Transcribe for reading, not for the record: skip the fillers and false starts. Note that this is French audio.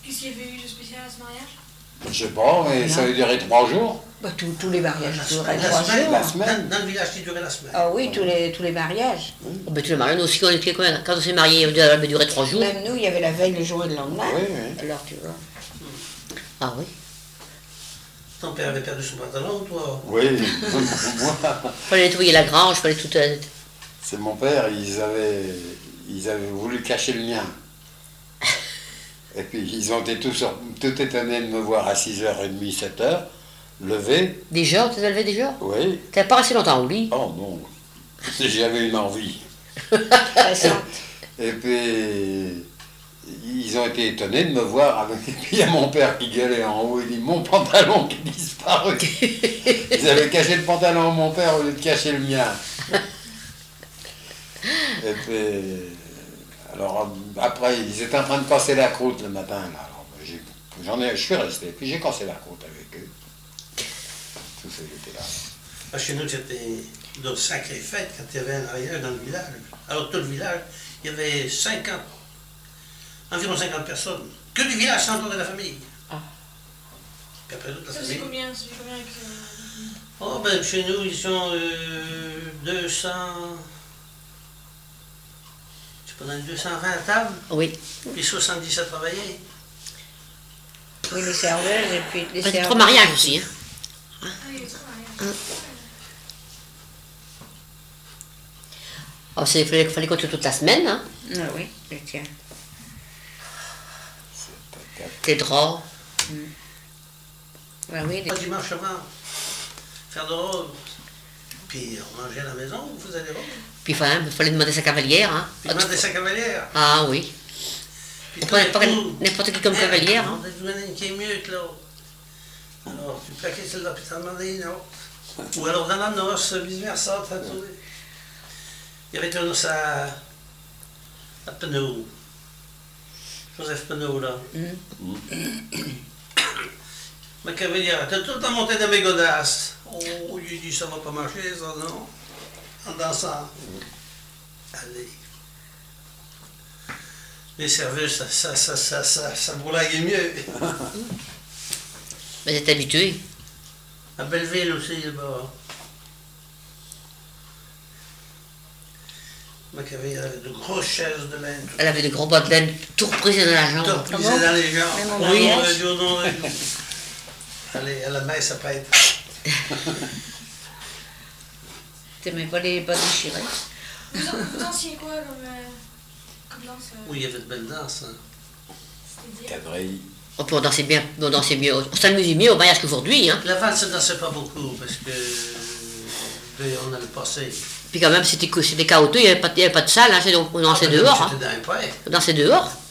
Qu'est-ce qu'il y avait eu de spécial à ce mariage? Je sais pas, mais ça a duré 3 jours. Bah, tous les mariages duraient La 3 semaine, jours. La semaine. Dans le village qui durait la semaine. Ah oui, tous les mariages. Oh, ben, tous les mariages, nous aussi, quand on s'est mariés, ça avait duré 3 jours. Même nous, il y avait la veille, le jour et le lendemain. Oui, oui. Alors tu vois. Ah oui. Ton père avait perdu son pantalon, toi? Oui, moi, Fallait nettoyer la grange, fallait tout. c'est mon père, ils avaient voulu cacher le mien. Et puis ils ont été tout étonnés de me voir à 6h30, 7h, levé. Déjà, tu t'es levé déjà? Oui. T'as pas resté longtemps au lit? Oh non, j'avais une envie. Et puis ils ont été étonnés de me voir avec. Et puis il y a mon père qui gueulait en haut, il dit mon pantalon qui disparaît. Ils avaient caché le pantalon de mon père au lieu de cacher le mien. Et puis, alors après, ils étaient en train de casser la croûte le matin. Là. Alors, je suis resté, puis j'ai cassé la croûte avec eux. Tout ça, j'étais là. Chez nous, c'était de sacrées fêtes quand il y avait un mariage dans le village. Alors tout le village, il y avait environ 50 personnes. Que du village sans de la famille. Ah. Puis après toute la Ça famille. faisait combien avec... Oh ben chez nous, ils sont 200... Je sais pas, dans les 220 tables, Oui. puis 70 à travailler. Oui, les serveuses et puis les C'était serveuses. 3 mariages aussi. Hein. Ah, il y avait 3 mariages. Oh, il fallait compter toute la semaine. Hein. Ah oui, le tien. Tes draps. Ah oui, Pas dimanche avant, faire de rose. Puis on mangeait à la maison, on faisait des roses. Puis il fallait demander sa cavalière. Hein. Puis demander sa cavalière. Ah oui. Puis Pas n'importe qui comme cavalière. Hein. On a demandé une qui est mieux que l'autre. Alors, tu plaquais celle-là, puis t'en demandais une autre. Ou alors dans la noce, vice-versa, t'as trouvé. Il y avait une noce à Penaud. Joseph Penaud, là. Ma cavalière, t'as tout le temps monté dans mes godasses. Oh, il dit, ça va pas marcher, ça, non? En dansant. Allez. Les serveuses, ça bourlaguait mieux. Mais t'es habitué. À Belleville aussi, là-bas. Ma cavalière avait de grosses chaises de laine. Elle avait de gros bas de laine tout reprisés dans la jambe. Tout prisé dans les jambes. Même au Oui, mariage. Allez, à la messe après. T'aimais pas les bas déchirés. Vous dansiez quoi comme danse Oui, il y avait de belles danses. Hein. C'est-à-dire Cadreille. Oh, puis on dansait bien, on dansait mieux. On s'amusait mieux au mariage qu'aujourd'hui. Hein. La valse ne dansait pas beaucoup parce que on allait passer. Puis quand même, c'était chaotique, il n'y avait pas de salle, hein, donc on dansait dehors. Hein. C'était d'un prêt. On dansait dehors.